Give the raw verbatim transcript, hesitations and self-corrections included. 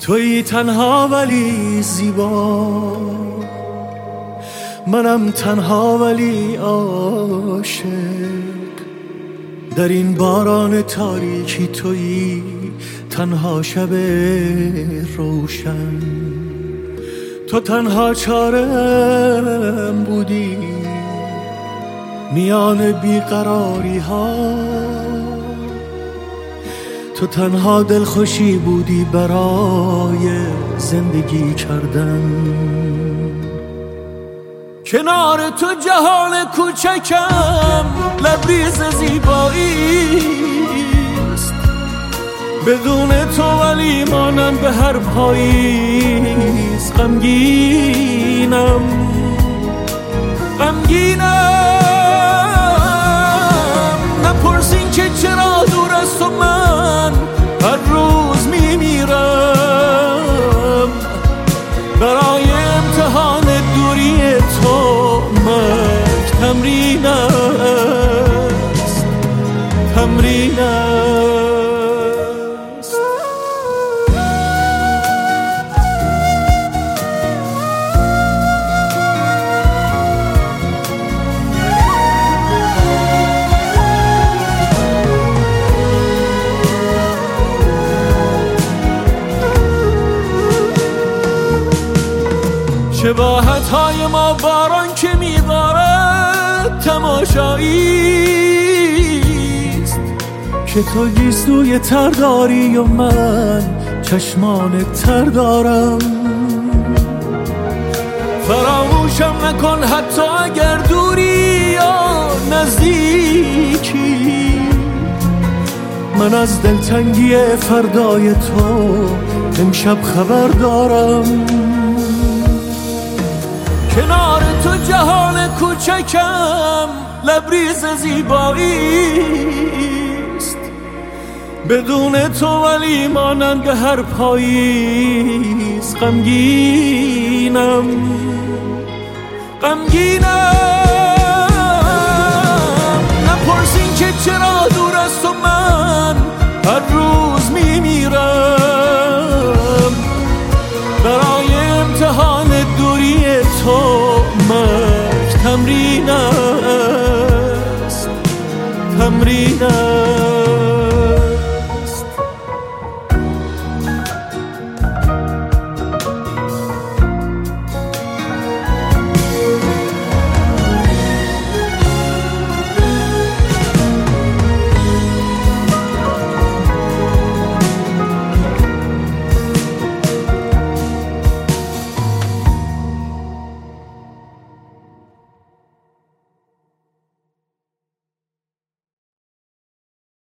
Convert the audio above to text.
تویی تنها ولی زیبا، منم تنها ولی عاشق. در این باران تاریکی تویی تنها شب روشن. تو تنها چارم بودی میان بیقراری ها، تو تنها دلخوشی بودی برای زندگی کردن. کنار تو جهان کوچکم لبریز زیباییست، بدون تو ولی مانم به هر پاییز. غمگینم غمگینم نپرسین که چرا دور از تو من هر روز میمیرم. برای امتحان دوری تو مرگ تمرین است، تمرین است. شباهت‌های ما باران که می‌بارد تماشاییست، که تو گیسوی تر داری و من چشمان تر دارم. فراموشم نکن حتی اگر دوری یا نزدیکی، من از دلتنگی فردای تو امشب خبر دارم. کنار تو جهان کوچکم لبریز زیباییست، بدون تو ولی مانند به هر پاییز. غمگینم غمگینم نپرسین که چرا دور از تو من هر روز میمیرم. برای امتحان دوری تو مرگ تمرین است، تمرین است.